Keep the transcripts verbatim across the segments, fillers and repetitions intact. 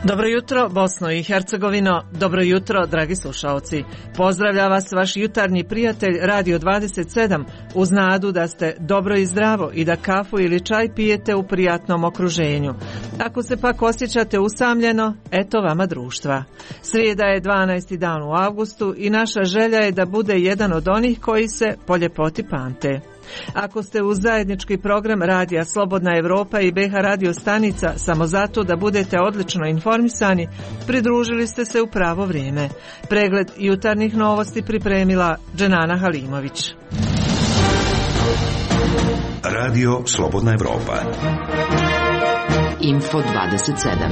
Dobro jutro, Bosno i Hercegovino, dobro jutro, dragi slušaoci. Pozdravlja vas vaš jutarnji prijatelj Radio dvadeset sedam uz nadu da ste dobro i zdravo i da kafu ili čaj pijete u prijatnom okruženju. Ako se pak osjećate usamljeno, eto vama društva. Srijeda je dvanaesti dan u avgustu i naša želja je da bude jedan od onih koji se po ljepoti pamte. Ako ste uz zajednički program Radija Slobodna Evropa i B H radio stanica samo zato da budete odlično informisani, pridružili ste se u pravo vrijeme. Pregled jutarnjih novosti pripremila Dženana Halimović. Radio Slobodna Evropa. Info dvadeset sedam.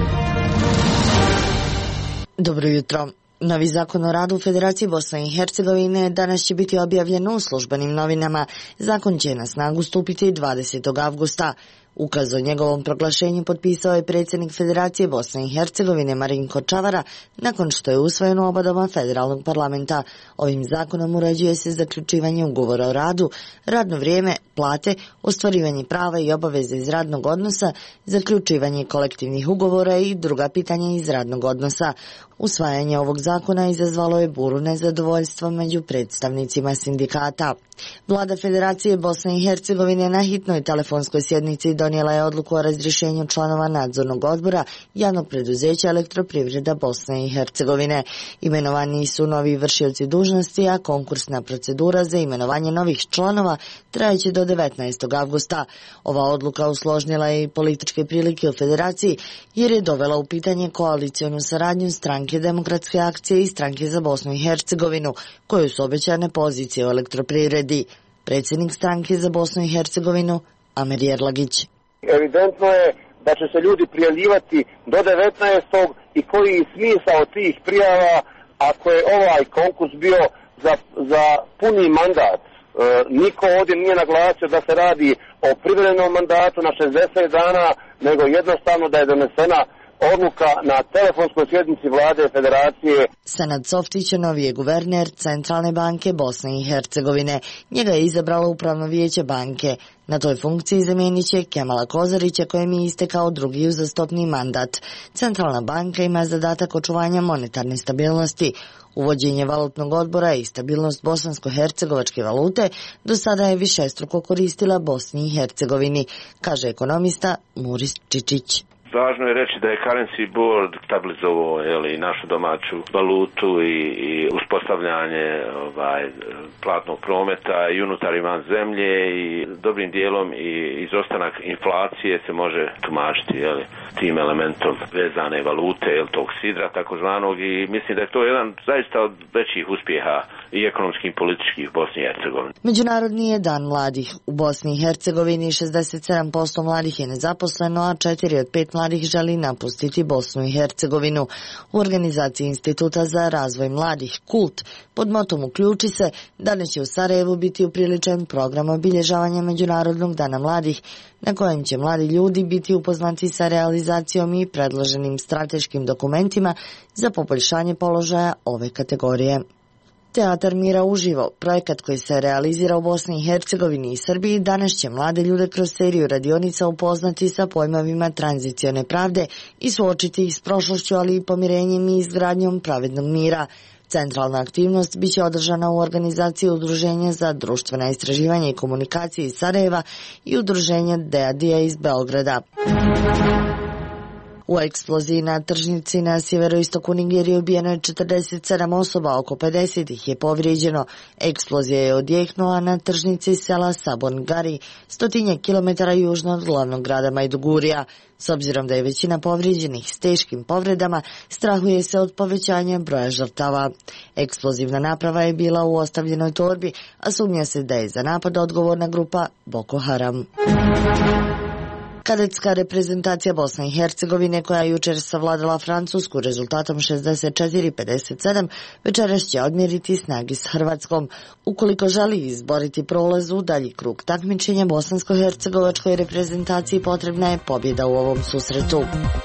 Dobro jutro. Novi zakon o radu u Federaciji Bosne i Hercegovine danas će biti objavljen u službenim novinama. Zakon će na snagu stupiti dvadesetog avgusta. Ukaz o njegovom proglašenju potpisao je predsjednik Federacije Bosne i Hercegovine Marinko Čavara nakon što je usvojen u oba doma federalnog parlamenta. Ovim zakonom uređuje se zaključivanje ugovora o radu, radno vrijeme, plate, ostvarivanje prava i obaveze iz radnog odnosa, zaključivanje kolektivnih ugovora i druga pitanja iz radnog odnosa. Usvajanje ovog zakona izazvalo je buru nezadovoljstva među predstavnicima sindikata. Vlada Federacije Bosne i Hercegovine na hitnoj telefonskoj sjednici donijela je odluku o razrješenju članova nadzornog odbora javnog preduzeća Elektroprivreda Bosne i Hercegovine. Imenovani su novi vršioci dužnosti, a konkursna procedura za imenovanje novih članova trajeće do devetnaestog avgusta. Ova odluka usložnila je i političke prilike u Federaciji jer je dovela u pitanje koalicionu saradnju Stranke demokratske akcije i Stranke za Bosnu i Hercegovinu, koju su obećane pozicije u Elektroprivredi. Predsjednik Stranke za Bosnu i Hercegovinu Amer Jerlagić. Evidentno je da će se ljudi prijavljivati do devetnaestog i koji je smisao tih prijava ako je ovaj konkurs bio za, za puni mandat. E, niko ovdje nije naglasio da se radi o privremenom mandatu na šezdeset dana, nego jednostavno da je donesena odluka na telefonskoj sjednici vlade Federacije. Senad Softić je novi je guverner Centralne banke Bosne i Hercegovine. Njega je izabralo upravno vijeće banke. Na toj funkciji zamijenit će Kemala Kozarića kojem je istekao drugi uzastopni mandat. Centralna banka ima zadatak očuvanja monetarne stabilnosti. Uvođenje valutnog odbora i stabilnost bosansko-hercegovačke valute do sada je višestruko koristila Bosni i Hercegovini, kaže ekonomista Muris Čičić. Važno je reći da je currency board stabilizovao jeli, našu domaću valutu i, i uspostavljanje ovaj, platnog prometa i unutar i van zemlje i dobrim dijelom i izostanak inflacije se može tumačiti jeli, tim elementom vezane valute, jel, tog sidra takozvanog i mislim da je to jedan zaista od većih uspjeha i ekonomskih i političkih u Bosni i Hercegovini. Međunarodni je dan mladih. U Bosni i Hercegovini šezdeset sedam posto mladih je nezaposleno, a četiri od pet mladih želi napustiti Bosnu i Hercegovinu. U organizaciji Instituta za razvoj mladih Kult pod motom Uključi se danas će u Sarajevu biti upriličen program obilježavanja Međunarodnog dana mladih, na kojem će mladi ljudi biti upoznati sa realizacijom i predloženim strateškim dokumentima za poboljšanje položaja ove kategorije. Teatar mira uživo, projekat koji se realizira u Bosni i Hercegovini i Srbiji, danas će mlade ljude kroz seriju radionica upoznati sa pojmovima tranzicione pravde i suočiti ih s prošlošću, ali i pomirenjem i izgradnjom pravednog mira. Centralna aktivnost biće održana u organizaciji Udruženja za društvena istraživanja i komunikacije iz Sarajeva i Udruženja Deadija iz Beograda. U eksploziji na tržnici na sjeveroistoku Nigerije ubijeno je četrdeset sedam osoba, oko pedeset ih je povrijeđeno. Eksplozija je odjeknula na tržnici sela Sabon Gari, stotinjak kilometara južno od glavnog grada Majdugurija. S obzirom da je većina povrijeđenih s teškim povredama, strahuje se od povećanja broja žrtava. Eksplozivna naprava je bila u ostavljenoj torbi, a sumnja se da je za napad odgovorna grupa Boko Haram. Kadetska reprezentacija Bosne i Hercegovine, koja je jučer savladala Francusku rezultatom šezdeset četiri pedeset sedam, večeras će odmjeriti snagi s Hrvatskom. Ukoliko želi izboriti prolaz u dalji krug takmičenja, bosansko-hercegovačkoj reprezentaciji potrebna je pobjeda u ovom susretu.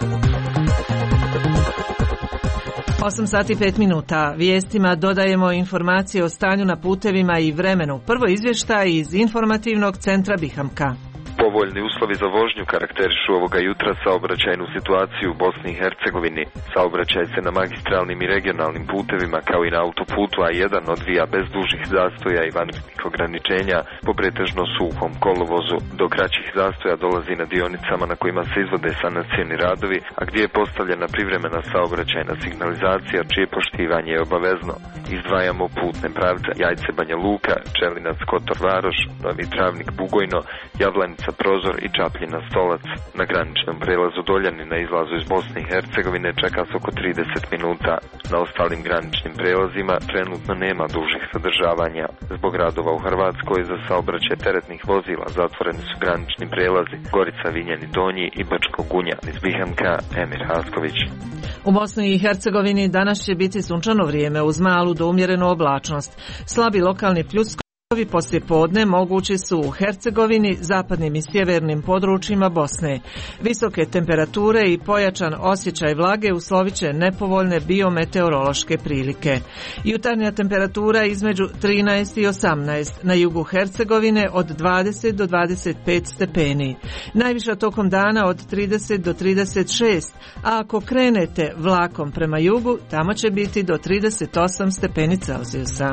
osam sati pet minuta. Vijestima dodajemo informacije o stanju na putevima i vremenu. Prvo izvještaj iz informativnog centra Bihamka. Povoljni uslovi za vožnju karakterišu ovoga jutra saobraćajnu situaciju u Bosni i Hercegovini. Saobraćaj se na magistralnim i regionalnim putevima kao i na autoputu A jedan odvija bez dužih zastoja i vanrednih ograničenja po pretežno suhom kolovozu. Do kraćih zastoja dolazi na dionicama na kojima se izvode sanacioni radovi, a gdje je postavljena privremena saobraćajna signalizacija čije poštivanje je obavezno. Izdvajamo putne pravce Jajce Banja Luka, Čelinac Kotor Varoš, Novi Travnik Bugojno, Javlanica Prozor i Čapljina Stolac. Na graničnom prelazu Doljani na izlazu iz Bosne i Hercegovine čeka se oko trideset minuta. Na ostalim graničnim prelazima trenutno nema dužih zadržavanja. Zbog radova u Hrvatskoj za saobraćaj teretnih vozila zatvoreni su granični prelazi Gorica, Vinjani Donji i Brčko Gunja. Iz Bihanka, Emir Hasković. U Bosni i Hercegovini danas će biti sunčano vrijeme uz malu do umjerenu oblačnost. Slabi lokalni pljuskovi poslije podne mogući su u Hercegovini, zapadnim i sjevernim područjima Bosne. Visoke temperature i pojačan osjećaj vlage uslovit će nepovoljne biometeorološke prilike. Jutarnja temperatura između trinaest i osamnaest, na jugu Hercegovine od dvadeset do dvadeset pet stepeni. Najviša tokom dana od trideset do trideset šest, a ako krenete vlakom prema jugu, tamo će biti do trideset osam stepeni Celzijusa.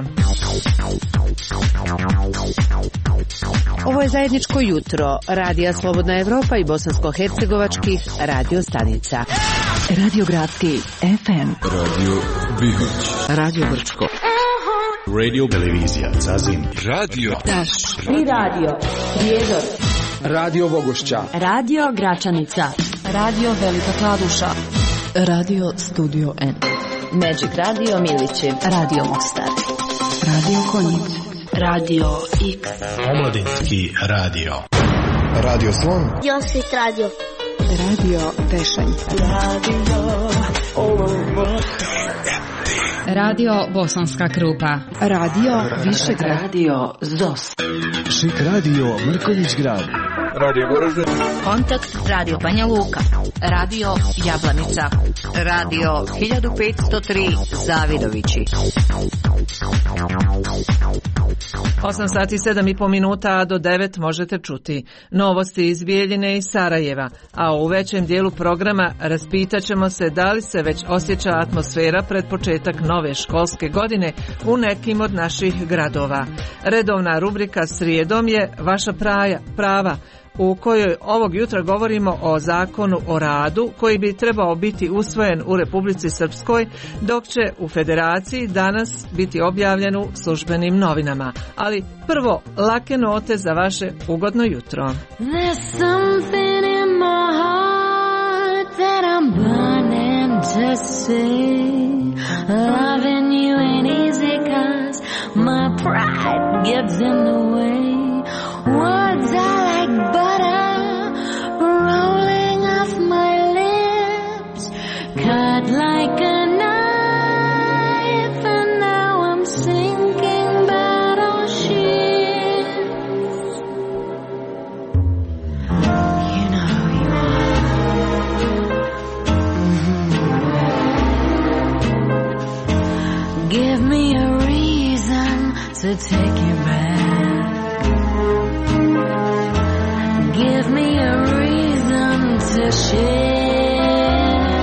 Ovo je zajedničko jutro Radija Slobodna Evropa i bosansko-hercegovačkih radio stanica. Radio Gradski F M, Radio Bihać, Radio Brčko, Radio Televizija Zazin, Radio Taš i Radio Prijedor, Radio Vogošća, Radio Gračanica, Radio Velika Kladuša, Radio Studio N, Magic Radio Milići, Radio Mostar, Radio Konjic, Radio X, Omladinski radio, Radio Slon, Josit Radio, Radio Tešanj, Radio Radio Bosanska Krupa, Radio Višegrad, Radio Zos, Šik Radio Mrkonjić Grad, Radio Goražde, Kontakt Radio Banja Luka, Radio Jablanica, Radio hiljadu petsto tri Zavidovići. osam sati sedam i po minuta, a do devet možete čuti novosti iz Bijeljine i Sarajeva, a u većem dijelu programa raspitaćemo se da li se već osjeća atmosfera pred početak nove školske godine u nekim od naših gradova. Redovna rubrika srijedom je Vaša praja, prava, u kojoj ovog jutra govorimo o zakonu o radu koji bi trebao biti usvojen u Republici Srpskoj, dok će u Federaciji danas biti objavljen u službenim novinama. Ali prvo, lake note za vaše ugodno jutro. There's something in my heart that I'm burning to say. Loving you ain't easy 'cause my pride gets in the way. Words are like butter rolling off my lips, cut like a knife, and now I'm sinking battleships. You know who you are. Mm-hmm. Give me a reason to take you back. Give me a reason to share.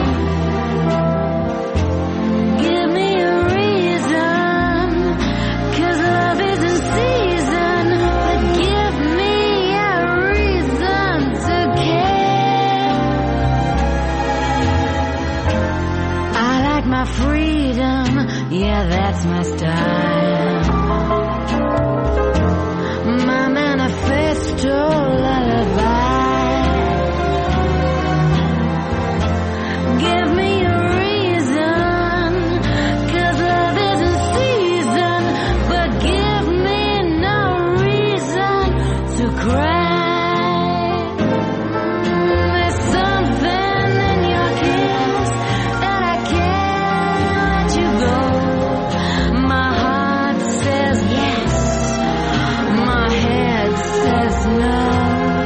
Give me a reason, 'cause love isn't season, but give me a reason to care. I like my freedom, yeah, that's my style. My manifesto lullaby. Give me a reason, 'cause love isn't season, but give me no reason to cry. There's something in your kiss that I can't let you go. My heart says yes, my head says no.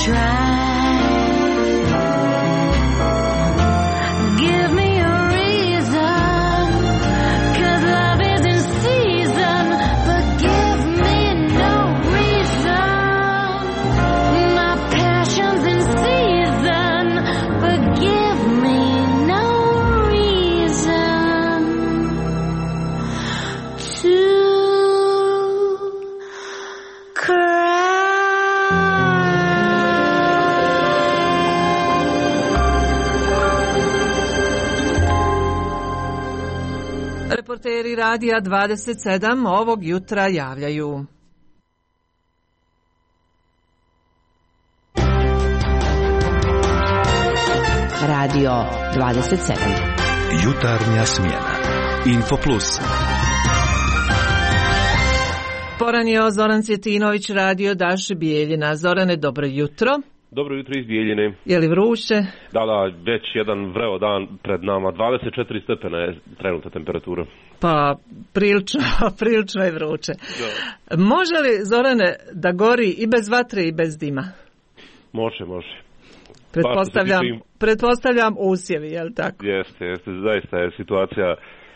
Reporteri Radija dvadeset sedam ovog jutra javljaju. Radio dvadeset sedam. Jutarnja smjena. Infoplus. Poranio Zoran Cvjetinović, radio Daše Bijeljina. Zorane, dobro jutro. Dobro jutro iz Bijeljine. Je li vruće? Da, da, već jedan vreo dan pred nama. dvadeset četiri stepena je trenutna temperatura. Pa, prilično, prilično je vruće. Da. Može li, Zorane, da gori i bez vatre i bez dima? Može, može. Pretpostavljam, im... pretpostavljam usjevi, je li tako? Jeste, jeste. Zaista je situacija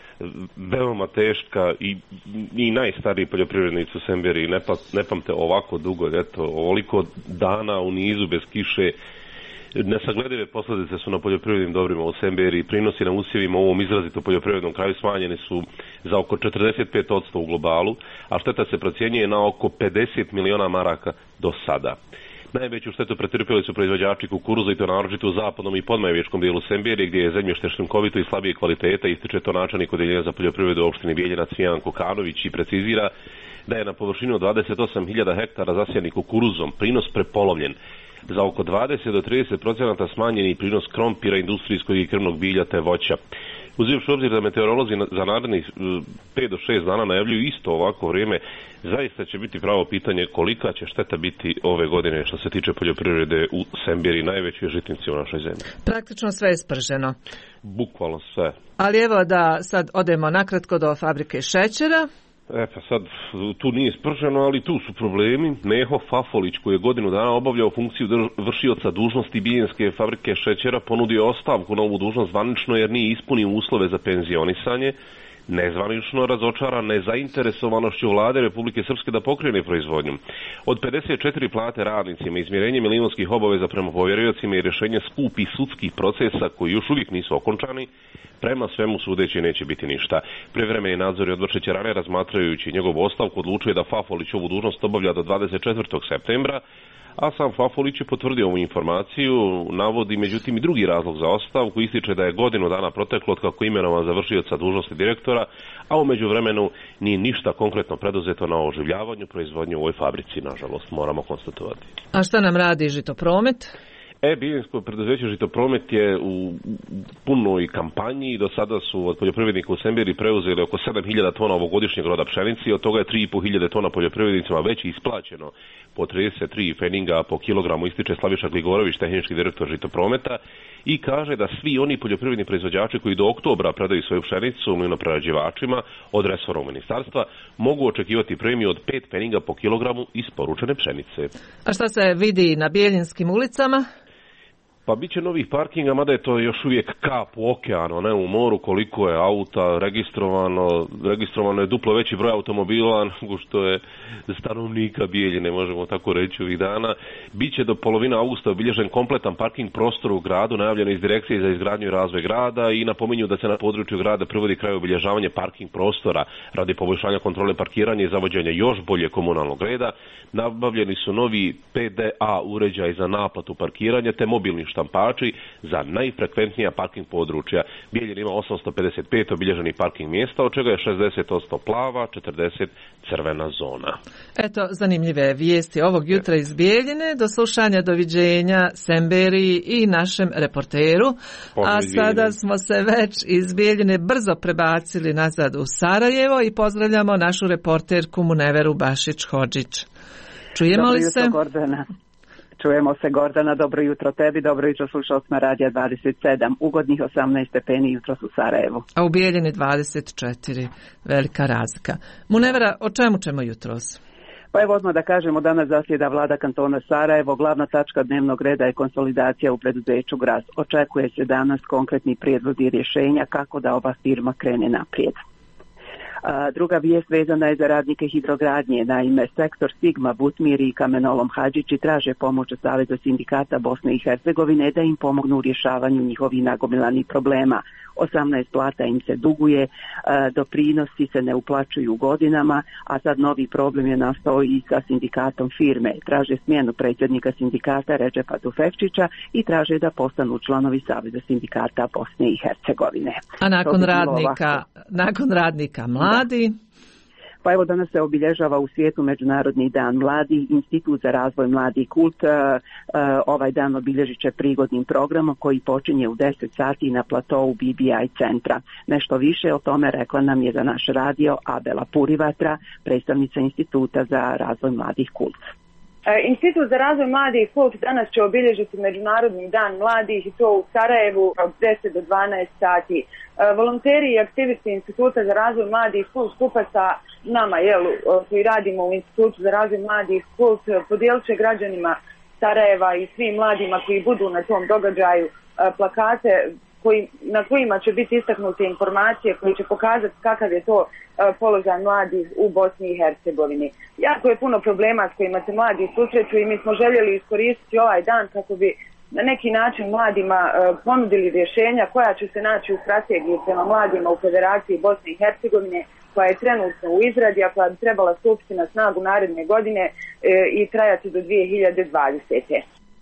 veoma teška i, i najstariji poljoprivrednici u Semberiji ne, pa, ne pamte ovako dugo, eto, ovoliko dana u nizu bez kiše. Nesagledive posljedice su na poljoprivrednim dobrima u Semberiji. Prinosi na usjevima u ovom izrazito poljoprivrednom kraju smanjeni su za oko četrdeset pet posto u globalu, a šteta se procjenjuje na oko pedeset miliona maraka do sada. Najveću štetu pretrpjeli su proizvođači kukuruza i to naročito u zapadnom i podmajvečkom dijelu Semberije gdje je zemljište šljunkovito i slabije kvaliteta, ističe to načelnik odeljenja za poljoprivredu u opštini Bijeljina Cvijan Kokanović i precizira da je na površinu dvadeset osam hiljada hektara zasijani kukuruzom prinos prepolovljen. Za oko dvadeset do trideset posto smanjeni prinos krompira, industrijskog i krmnog bilja te voća. Uzivši obzir da meteorolozi za narednih pet do šest dana najavljuju isto ovako vrijeme, zaista će biti pravo pitanje kolika će šteta biti ove godine što se tiče poljoprivrede u Semberiji, najvećoj žitnici u našoj zemlji. Praktično sve je sprženo. Bukvalno sve. Ali evo da sad odemo nakratko do fabrike šećera. E pa sad, tu nije sprženo, ali tu su problemi. Meho Fafolić, koji je godinu dana obavljao funkciju vršioca dužnosti Bijeljinske fabrike šećera, ponudio ostavku na ovu dužnost zvanično jer nije ispunio uslove za penzionisanje. Nezvanično razočaran nezainteresovanošću vlade Republike Srpske da pokrene proizvodnju. Od pedeset četiri plate radnicima, izmjerenje milijunskih obaveza prema povjeriocima i rješenje skupih sudskih procesa koji još uvijek nisu okončani, prema svemu sudeći neće biti ništa. Privremeni nadzor i odbor šećerane razmatrajući njegovu ostavku odlučuje da Fafolić ovu dužnost obavlja do dvadeset četvrtog septembra, a sam Fafolić je potvrdio ovu informaciju, navodi međutim i drugi razlog za ostavku, ističe da je godinu dana proteklo od kako imenovan za vršioca dužnosti direktora, a u međuvremenu nije ništa konkretno preduzeto na oživljavanju proizvodnje u ovoj fabrici, nažalost, moramo konstatovati. A šta nam radi Žitopromet? E, Bijeljinsko preduzeće Žitopromet je u punoj kampanji. Do sada su od poljoprivrednika u Semberiji preuzeli oko sedam hiljada tona ovogodišnjeg roda pšenici, od toga je tri i pol hiljade tona poljoprivrednicima već isplaćeno po trideset tri pfeninga po kilogramu, ističe Slaviša Gligorović, tehnički direktor Žitoprometa, i kaže da svi oni poljoprivredni proizvođači koji do oktobra predaju svoju pšenicu mlinoprerađivačima od resornog ministarstva mogu očekivati premiju od pet pfeninga po kilogramu isporučene pšenice. A šta se vidi na bijeljinskim ulicama? Pa bit će novih parkinga, mada je to još uvijek kap u okeanu, ne u moru, koliko je auta registrovano. Registrovano je duplo veći broj automobila nego što je stanovnika Bijeljine, možemo tako reći ovih dana. Biće do polovine augusta obilježen kompletan parking prostor u gradu, najavljeno iz Direkcije za izgradnju i razvoj grada, i napominju da se na području grada privodi kraj obilježavanje parking prostora radi poboljšanja kontrole parkiranja i zavođenja još bolje komunalnog reda. Nabavljeni su novi P D A uređaj za naplatu parkiranja te mobilni štampači za najfrekventnija parking područja. Bijeljina ima osamsto pedeset pet obilježenih parking mjesta, od čega je šezdeset posto plava, četrdeset crvena zona. Eto, zanimljive vijesti ovog jutra iz Bijeljine. Do slušanja, doviđenja Semberiji i našem reporteru. A sada smo se već iz Bijeljine brzo prebacili nazad u Sarajevo i pozdravljamo našu reporterku Muneveru Bašić-Hodžić. Čujemo li se? Dobro jutro, Gordana. Čujemo se, Gordana, dobro jutro tebi, dobro jutro slušalcima Radija dvadeset sedam, ugodnih osamnaest stepeni jutros u Sarajevu. A u Bijeljini dvadeset četiri, velika razlika. Munevera, o čemu ćemo jutros? Pa evo odmah da kažemo, danas zasjeda vlada kantona Sarajevo, glavna tačka dnevnog reda je konsolidacija u preduzeću Gras. Očekuje se danas konkretni prijedlozi rješenja kako da ova firma krene naprijed. A, druga vijest vezana je za radnike hidrogradnje. Naime, sektor Sigma, Butmiri i Kamenolom Hadžići traže pomoć od Saveza sindikata Bosne i Hercegovine da im pomognu u rješavanju njihovih nagomilanih problema. osamnaest plata im se duguje, a, doprinosi se ne uplaćuju godinama, a sad novi problem je nastao i sa sindikatom firme. Traže smjenu predsjednika sindikata Redžepa Tufekčića i traže da postanu članovi Saveza sindikata Bosne i Hercegovine. A nakon radnika, nakon radnika mladi? Da. Pa evo danas se obilježava u svijetu Međunarodni dan mladi. Institut za razvoj mladi kult uh, uh, ovaj dan obilježit će prigodnim programom koji počinje u deset sati na platovu B B I centra. Nešto više o tome rekla nam je za naš radio Abela Purivatra, predstavnica Instituta za razvoj mladih kult. Institut za razvoj mladih kult danas će obilježiti Međunarodni dan mladih i to u Sarajevu od deset do dvanaest sati. Volonteri i aktivisti Instituta za razvoj mladih kult skupa sa nama, jel, koji radimo u Institutu za razvoj mladih kult, podijelit će građanima Sarajeva i svim mladima koji budu na tom događaju plakate koji, na kojima će biti istaknute informacije koji će pokazati kakav je to položaj mladih u Bosni i Hercegovini. Jako je puno problema s kojima se mladi susreću i mi smo željeli iskoristiti ovaj dan kako bi na neki način mladima ponudili rješenja koja će se naći u strategiji prema mladima u Federaciji Bosne i Hercegovine, koja je trenutno u izradi, a koja bi trebala stupiti na snagu naredne godine i trajati do dvije hiljade dvadesete.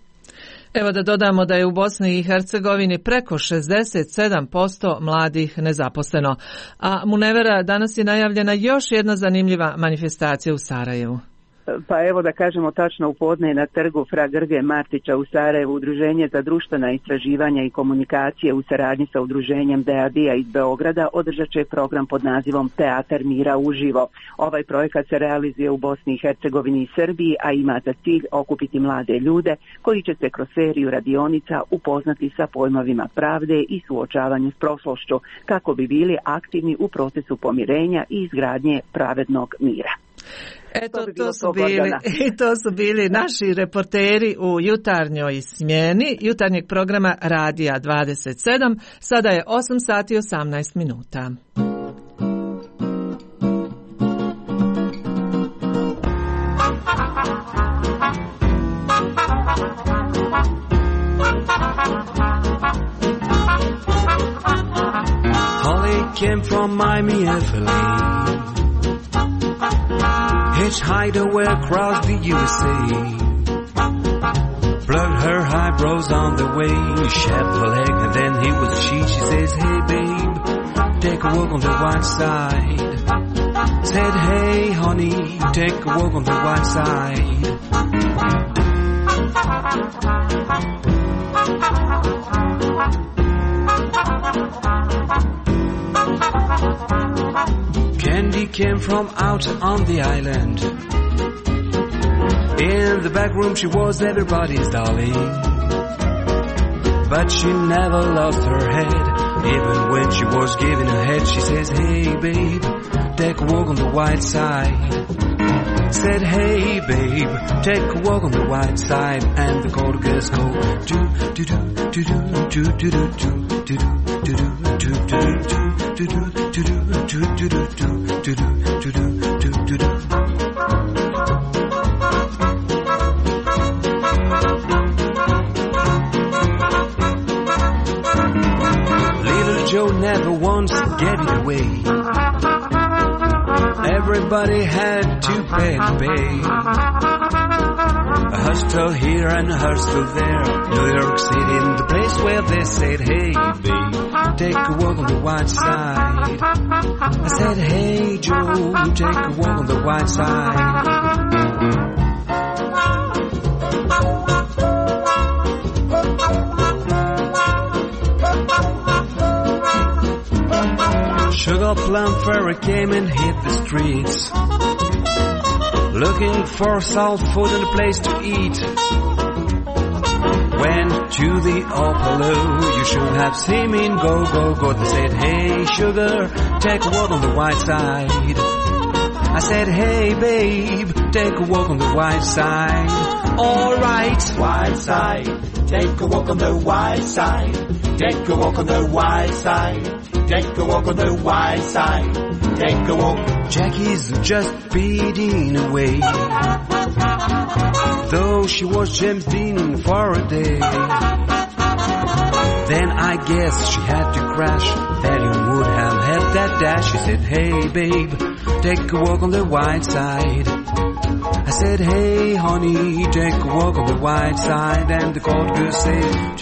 Evo da dodamo da je u Bosni i Hercegovini preko šezdeset sedam posto mladih nezaposleno. A Munevera, danas je najavljena još jedna zanimljiva manifestacija u Sarajevu. Pa evo da kažemo tačno u podne na trgu Fra Grge Martića u Sarajevu Udruženje za društvena istraživanja i komunikacije u saradnji sa Udruženjem D A D-a iz Beograda održat će program pod nazivom Teatar mira uživo. Ovaj projekat se realizuje u Bosni i Hercegovini i Srbiji, a ima za cilj okupiti mlade ljude koji će se kroz seriju radionica upoznati sa pojmovima pravde i suočavanju s prošlošću kako bi bili aktivni u procesu pomirenja i izgradnje pravednog mira. Eto, to, to, su bili, to su bili naši reporteri u jutarnjoj smjeni jutarnjeg programa Radija dvadeset sedam. Sada je osam sati osamnaest minuta. Holly came from Miami, F L A. Hitchhiked away across the U S A. Plucked her eyebrows on the way. Shaved her leg and then he was she. She says, hey babe, take a walk on the white side. Said, hey honey, take a walk on the white side. Candy came from out on the island. In the back room she was everybody's darling. But she never lost her head. Even when she was giving her head, she says, hey babe, take a walk on the white side. Said, hey babe, take a walk on the white side. And the cold girls go do do do do do do do do do do do do do do do do do do. Little Joe never once gave it away. Everybody had to pay to pay. A hostel here and a hostel there. New York City, in the place where they said, hey babe, take a walk on the white side. I said, hey Joe, take a walk on the white side. Sugar Plum Fairy came and hit the streets, looking for soul food and a place to eat. Went to the Opalo, you should have seen me in go, go, go. They said, hey sugar, take a walk on the white side. I said, hey babe, take a walk on the white side. All right, white side, take a walk on the white side. Take a walk on the white side. Take a walk on the white side. Take a walk. Jackie's just fading away, though she was James Dean for a day. Then I guess she had to crash. Daddy would have had that dash. She said, hey babe, take a walk on the white side. I said, hey honey, take a walk on the white side. And the cold girl said,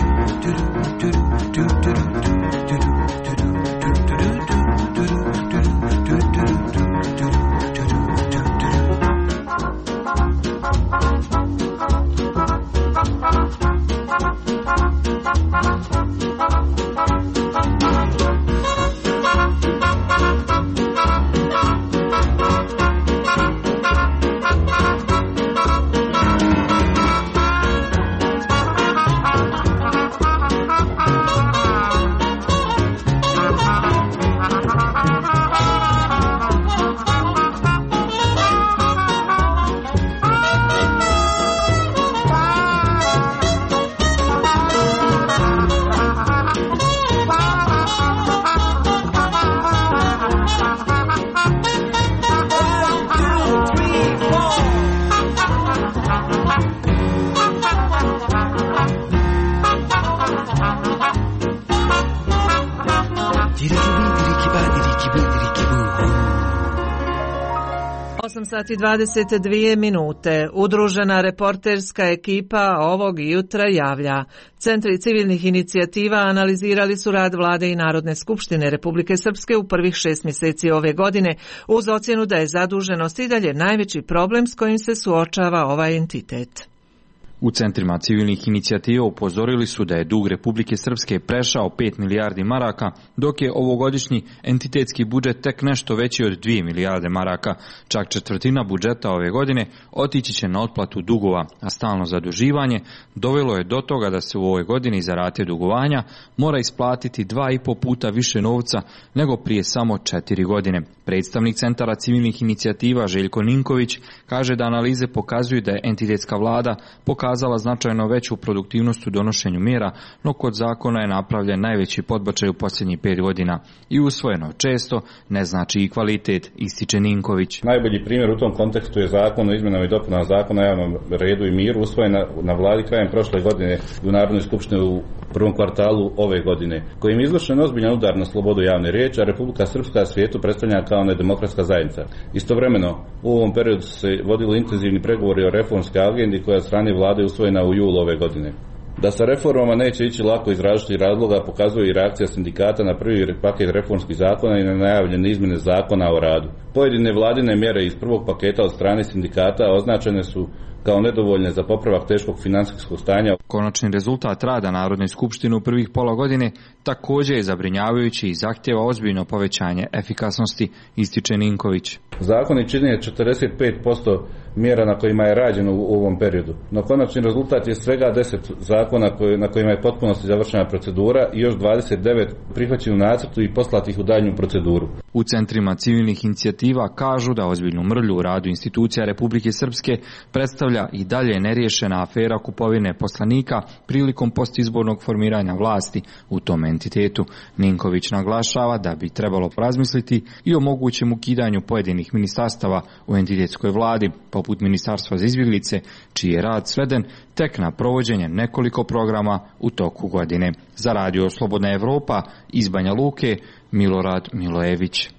osam sati dvadeset dvije minute. Udružena reporterska ekipa ovog jutra javlja. Centri civilnih inicijativa analizirali su rad Vlade i Narodne skupštine Republike Srpske u prvih šest mjeseci ove godine uz ocjenu da je zaduženost i dalje najveći problem s kojim se suočava ovaj entitet. U centrima civilnih inicijativa upozorili su da je dug Republike Srpske prešao pet milijardi maraka, dok je ovogodišnji entitetski budžet tek nešto veći od dvije milijarde maraka. Čak četvrtina budžeta ove godine otići će na otplatu dugova, a stalno zaduživanje dovelo je do toga da se u ovoj godini za rate dugovanja mora isplatiti dva i po puta više novca nego prije samo četiri godine. Predstavnik centara civilnih inicijativa Željko Ninković kaže da analize pokazuju da je entitetska vlada pokazala značajno veću produktivnost u donošenju mjera, no kod zakona je napravljen najveći podbačaj u posljednjih pet godina i usvojeno često ne znači i kvalitet, ističe Ninković. Najbolji primjer u tom kontekstu je zakon o izmjenama i dopunama zakona o javnom redu i miru usvojen na, na vladi krajem prošle godine u Narodnoj skupštini u prvom kvartalu ove godine, kojim je izvršen ozbiljan udar na slobodu javne riječi, a Republika Srpska svijetu predstavlja kao nedemokratska zajednica. Istovremeno, u ovom periodu su se vodili intenzivni pregovori o reformskoj agendi koja je od strane vlade usvojena u julu ove godine. Da sa reformama neće ići lako iz različitih razloga pokazuje i reakcija sindikata na prvi paket reformskih zakona i na najavljene izmjene zakona o radu. Pojedine vladine mjere iz prvog paketa od strane sindikata označene su kao nedovoljne za popravak teškog financijskog stanja. Konačni rezultat rada Narodne skupštine u prvih pola godine također je zabrinjavajući i zahtjeva ozbiljno povećanje efikasnosti, ističe Ninković. Zakoni čine četrdeset pet posto mjera na kojima je rađeno u ovom periodu, no konačni rezultat je svega deset zakona koje, na kojima je potpunosti završena procedura i još dvadeset devet prihvaćeni u nacrtu i poslatih u daljnju proceduru. U centrima civilnih inicijativa kažu da ozbiljnu mrlju u radu institucija Republike Srpske predstavlja i dalje neriješena afera kupovine poslanika prilikom postizbornog formiranja vlasti u tom entitetu. Ninković naglašava da bi trebalo razmisliti i o mogućem ukidanju pojedinih ministarstava u entitetskoj vladi, poput Ministarstva za izbjeglice, čiji je rad sveden tek na provođenje nekoliko programa u toku godine. Za radio Slobodna Evropa iz Banja Luke, Milorad Milojević.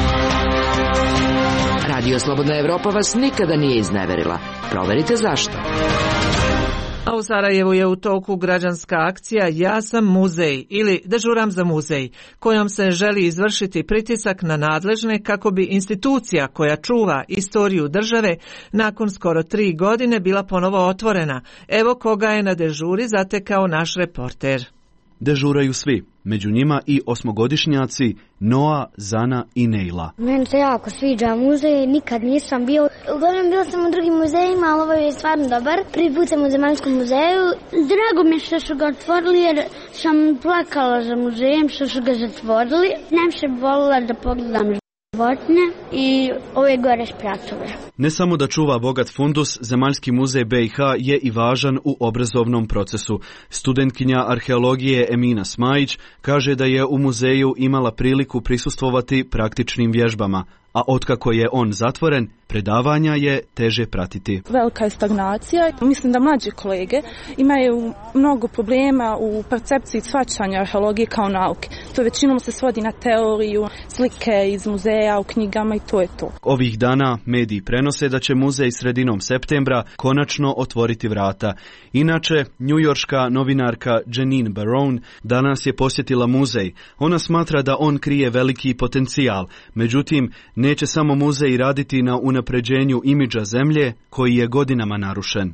Radio Slobodna Evropa vas nikada nije izneverila. Proverite zašto. A u Sarajevu je u toku građanska akcija Ja sam muzej ili Dežuram za muzej, kojom se želi izvršiti pritisak na nadležne kako bi institucija koja čuva istoriju države nakon skoro tri godine bila ponovo otvorena. Evo koga je na dežuri zatekao naš reporter. Dežuraju svi, među njima i osmogodišnjaci Noa, Zana i Nejla. Meni se jako sviđa muzej, nikad nisam bio. Uglavnom bila sam u drugim muzejima, ali ovo je stvarno dobar. Prvi put sam u Zemaljskom muzeju. Drago mi je što su ga otvorili jer sam plakala za muzejem što su ga zatvorili. Najviše bi volila da pogledam životinje i ove gore spratove. Ne samo da čuva bogat fundus, Zemaljski muzej B i H je i važan u obrazovnom procesu. Studentkinja arheologije Emina Smajić kaže da je u muzeju imala priliku prisustvovati praktičnim vježbama, a otkako je on zatvoren, predavanja je teže pratiti. Velika je stagnacija. Mislim da mlađe kolege imaju mnogo problema u percepciji shvaćanja arheologije kao nauke. To većinom se svodi na teoriju, slike iz muzeja, u knjigama i to je to. Ovih dana mediji prenose da će muzej sredinom septembra konačno otvoriti vrata. Inače, njujorška novinarka Janine Barone danas je posjetila muzej. Ona smatra da on krije veliki potencijal. Međutim, neće samo muzej raditi na unapređenju imidža zemlje koji je godinama narušen.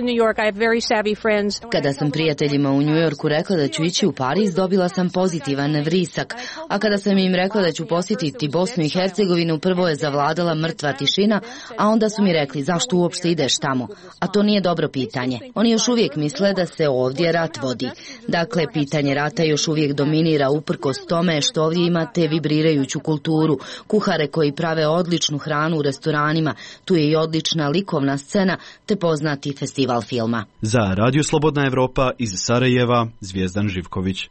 Kada sam prijateljima u New Yorku rekla da ću ići u Pariz, dobila sam pozitivan vrisak. A kada sam im rekla da ću posjetiti Bosnu i Hercegovinu, prvo je zavladala mrtva tišina, a onda su mi rekli zašto uopšte ideš tamo. A to nije dobro pitanje. Oni još uvijek misle da se ovdje rat vodi. Dakle, pitanje rata još uvijek dominira uprkos tome što ovdje imate vibrirajuću kulturu, kuhare koji prave odličnu hranu u restoranima, tu je i odlična likovna scena te poznati festival filma. Za Radio Slobodna Evropa iz Sarajeva, Zvijezdan Živković.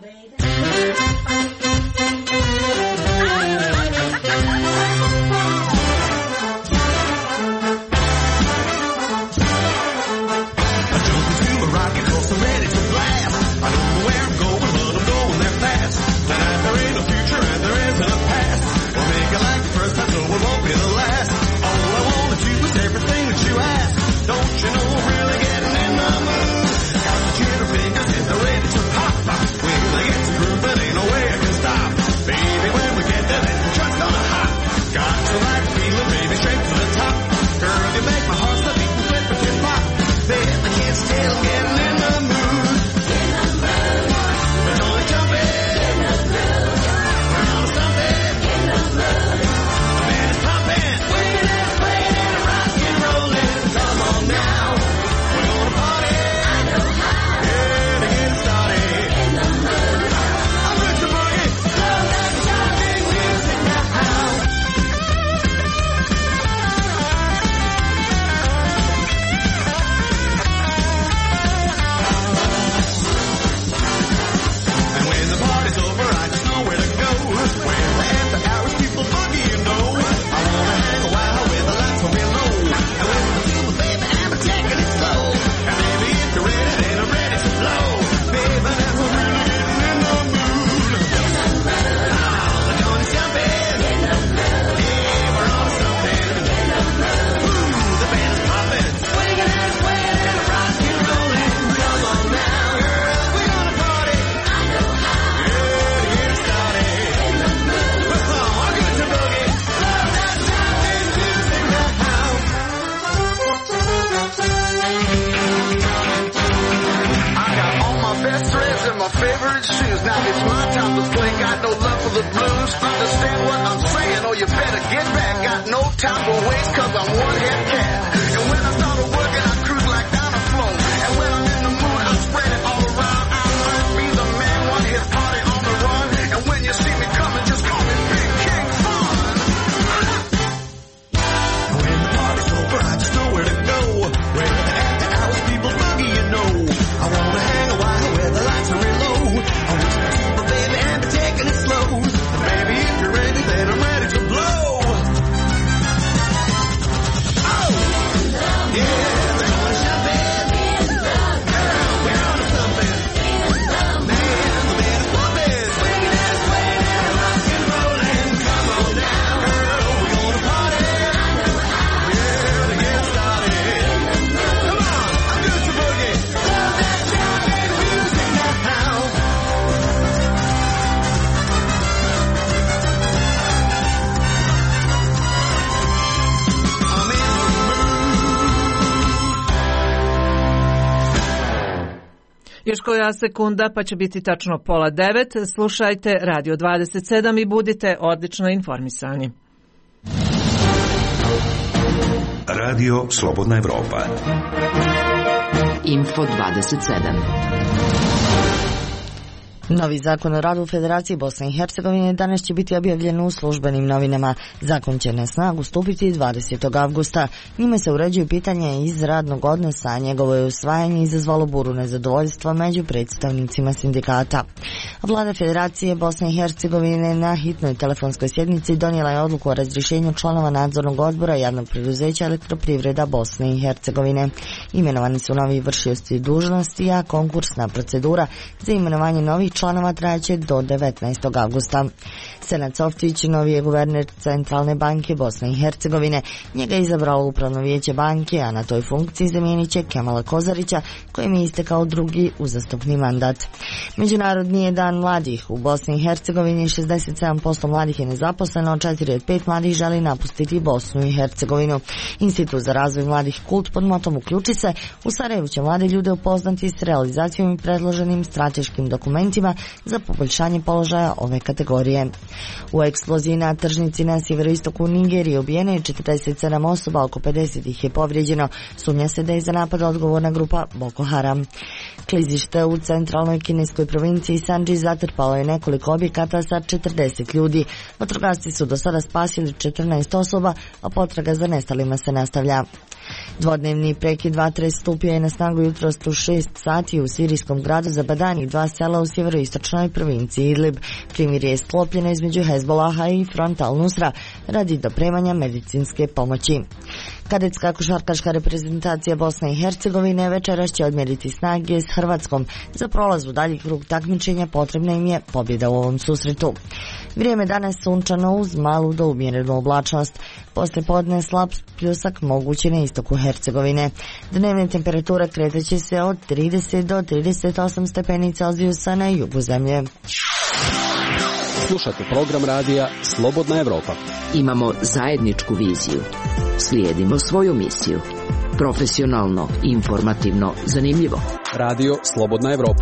Još koja sekunda pa će biti tačno pola devet. Slušajte Radio dvadeset sedam i budite odlično informisani. Radio Slobodna Evropa. Info dvadeset sedam. Novi zakon o radu u Federaciji Bosne i Hercegovine danas će biti objavljen u službenim novinama. Zakon će na snagu stupiti dvadesetog avgusta. Njime se uređuju pitanje iz radnog odnosa, a njegovo je usvajanje izazvalo buru nezadovoljstva među predstavnicima sindikata. Vlada Federacije Bosne i Hercegovine na hitnoj telefonskoj sjednici donijela je odluku o razrješenju članova nadzornog odbora javnog preduzeća Elektroprivreda Bosne i Hercegovine. Imenovani su novi vršioci dužnosti, a konkursna procedura za imenovanje novih članova trajaće do devetnaestog avgusta. Senad Softić, novi je guverner Centralne banke Bosne i Hercegovine. Njega je izabralo upravno vijeće banke, a na toj funkciji zamijenit će Kemala Kozarića, kojem je istekao drugi uzastopni mandat. Međunarodni je dan mladih. U Bosni i Hercegovini šezdeset sedam posto mladih je nezaposleno, četiri od pet mladih želi napustiti Bosnu i Hercegovinu. Institut za razvoj mladih Kult pod motom Uključi se u Sarajevu će mlade ljude upoznati s realizacijom i predloženim strateškim dokumentima za poboljšanje položaja ove kategorije. U eksploziji na tržnici na sjeveroistoku Nigerije ubijeno je četrdeset sedam osoba, oko pedeset ih je povrijeđeno. Sumnja se da je za napad odgovorna grupa Boko Haram. Klizište u centralnoj kineskoj provinciji Sanji zatrpalo je nekoliko objekata sa četrdeset ljudi. Vatrogasci su do sada spasili četrnaest osoba, a potraga za nestalima se nastavlja. Dvodnevni prekid vatre stupio je na snagu jutros u šest sati u sirijskom gradu Zabadani, dva sela u sjeveroistočnoj provinciji Idlib. Primirje je sklopljeno između Hezbolaha i Front al-Nusra radi dopremanja medicinske pomoći. Kadetska košarkaška reprezentacija Bosne i Hercegovine večeras će odmjeriti snage s Hrvatskom. Za prolaz u dalji krug takmičenja potrebna im je pobjeda u ovom susretu. Vrijeme danas sunčano uz malu do umjerenu oblačnost. Posle podne slab pljusak mogući na istoku Hercegovine. Dnevne temperature kretaće se od trideset do trideset osam stepeni Celzijusa na jugu zemlje. Slušate program radija Slobodna Evropa. Imamo zajedničku viziju. Slijedimo svoju misiju. Profesionalno, informativno, zanimljivo. Radio Slobodna Evropa.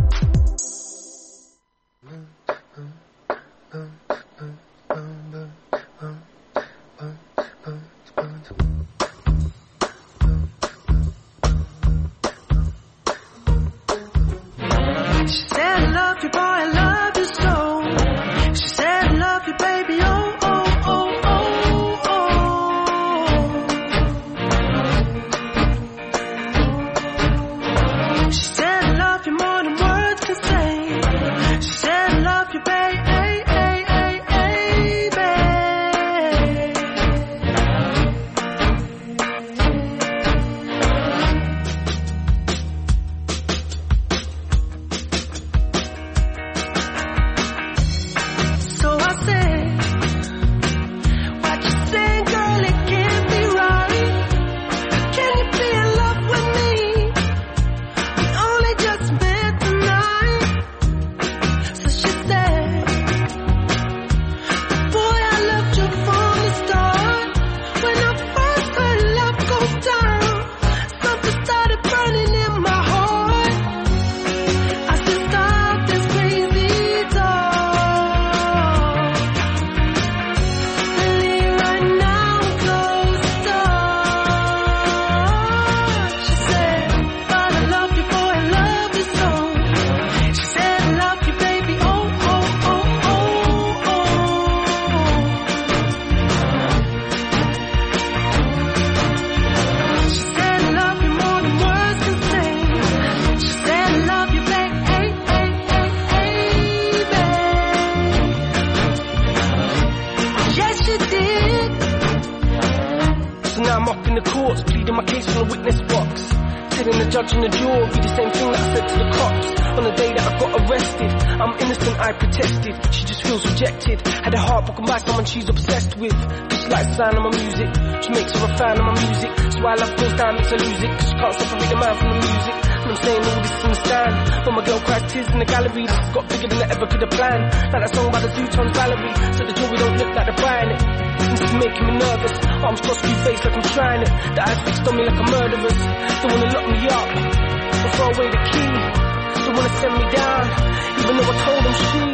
judge in the jury, the same thing that I said to the cops on the day that I got arrested. I'm innocent, I protested. She just feels rejected. Had her heart broken by someone she's obsessed with. Cause she likes the sound of my music. She makes her a fan of my music. So why love goes down, makes her lose it. Cause she can't separate the man from the music. And I'm saying all this in the stand. When my girl cries tears in the gallery, this got bigger than I ever could have planned. Like that song by the Zutons Valerie. So the jewelry don't look like they're buying it. This is making me nervous. Arms crossed, blue face like I'm trying it. The eyes fixed on me like a murderer's. They wanna lock me up or throw away the key. They wanna send me down, even though I told them she.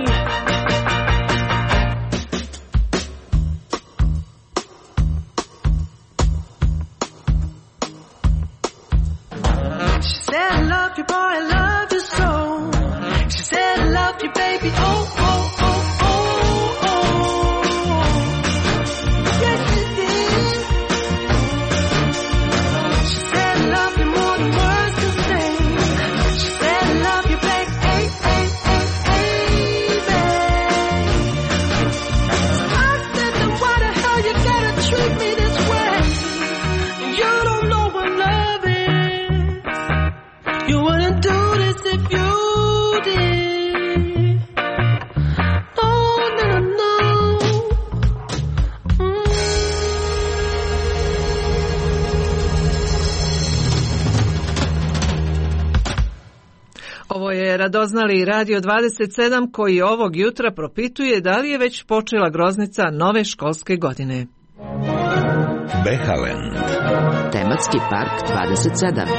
She said I love you, boy, I love you so. She said I love you. Ovo je radoznali Radio dvadeset sedam koji ovog jutra propituje da li je već počela groznica nove školske godine. Behaland. Tematski park dvadeset sedam.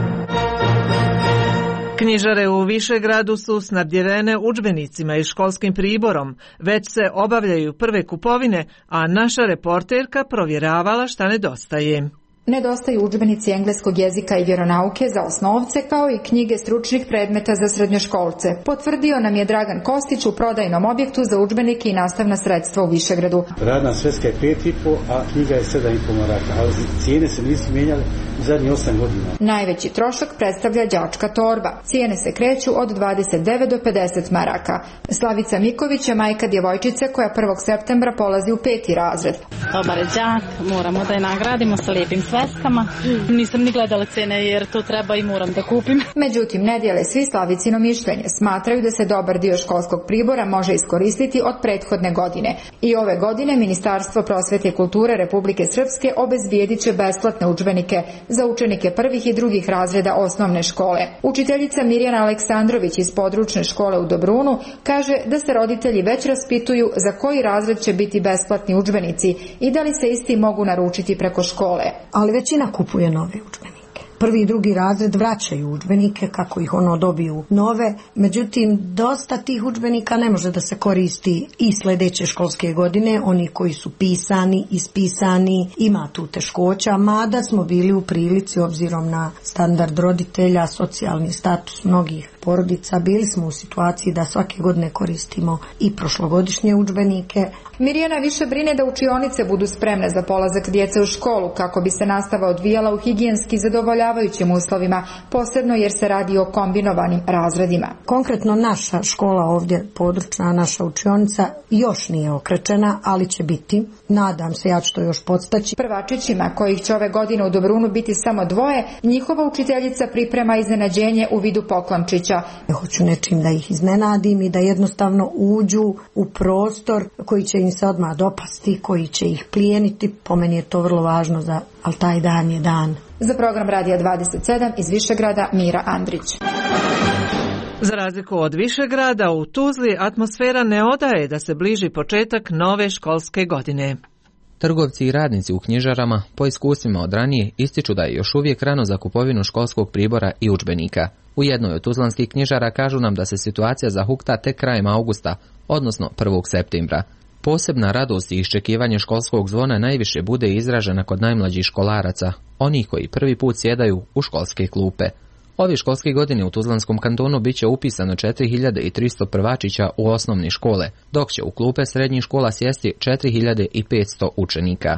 Knjižare u Višegradu su snabdjevene udžbenicima i školskim priborom. Već se obavljaju prve kupovine, a naša reporterka provjeravala šta nedostaje. Nedostaju udžbenici engleskog jezika i vjeronauke za osnovce, kao i knjige stručnih predmeta za srednjoškolce. Potvrdio nam je Dragan Kostić u prodajnom objektu za udžbenike i nastavna sredstva u Višegradu. Radna sveska je pet i po, a knjiga je sedam i po maraka, ali cijene se nisu mijenjale u zadnjih osam godina. Najveći trošak predstavlja đačka torba. Cijene se kreću od dvadeset devet do pedeset maraka. Slavica Miković je majka djevojčice koja prvog septembra polazi u peti razred. Dobar je đak, moramo da je nagradimo sa lijepim sveskama. Nisam ni gledala cene jer to treba i moram da kupim. Međutim, ne dijele svi Slavicino mišljenje. Smatraju da se dobar dio školskog pribora može iskoristiti od prethodne godine. I ove godine Ministarstvo prosvete i kulture Republike Srpske obezbijedit će besplatne udžbenike za učenike prvih i drugih razreda osnovne škole. Učiteljica Mirjana Aleksandrović iz područne škole u Dobrunu kaže da se roditelji već raspituju za koji razred će biti besplatni udžbenici i da li se isti mogu naručiti preko škole. Ali većina kupuje nove udžbenike. Prvi i drugi razred vraćaju udžbenike kako ih ono dobiju nove, međutim dosta tih udžbenika ne može da se koristi i sljedeće školske godine, oni koji su pisani, ispisani, ima tu teškoća, mada smo bili u prilici obzirom na standard roditelja, socijalni status mnogih porodica, bili smo u situaciji da svake godine koristimo i prošlogodišnje udžbenike. Mirjana više brine da učionice budu spremne za polazak djece u školu kako bi se nastava odvijala u higijenski zadovoljavajućim uslovima, posebno jer se radi o kombinovanim razredima. Konkretno naša škola ovdje, područna naša učionica, još nije okrečena, ali će biti. Nadam se, ja ću to još podstaći. Prvačićima, kojih će ove godine u Dobrunu biti samo dvoje, njihova učiteljica priprema iznenađenje u vidu poklončića. Ja hoću nečim da ih iznenadim i da jednostavno uđu u prostor koji će im se odmah dopasti, koji će ih plijeniti. Po meni je to vrlo važno, za, ali taj dan je dan. Za program Radija dvadeset sedam iz Višegrada, Mira Andrić. Za razliku od Višegrada, u Tuzli atmosfera ne odaje da se bliži početak nove školske godine. Trgovci i radnici u knjižarama, po iskustvima od ranije, ističu da je još uvijek rano za kupovinu školskog pribora i udžbenika. U jednoj od tuzlanskih knjižara kažu nam da se situacija zahukta tek krajem augusta, odnosno prvog septembra. Posebna radost i iščekivanje školskog zvona najviše bude izražena kod najmlađih školaraca, onih koji prvi put sjedaju u školske klupe. Ove školske godine u Tuzlanskom kantonu bit će upisano četiri hiljade tristo prvačića u osnovne škole, dok će u klupe srednjih škola sjesti četiri hiljade petsto učenika.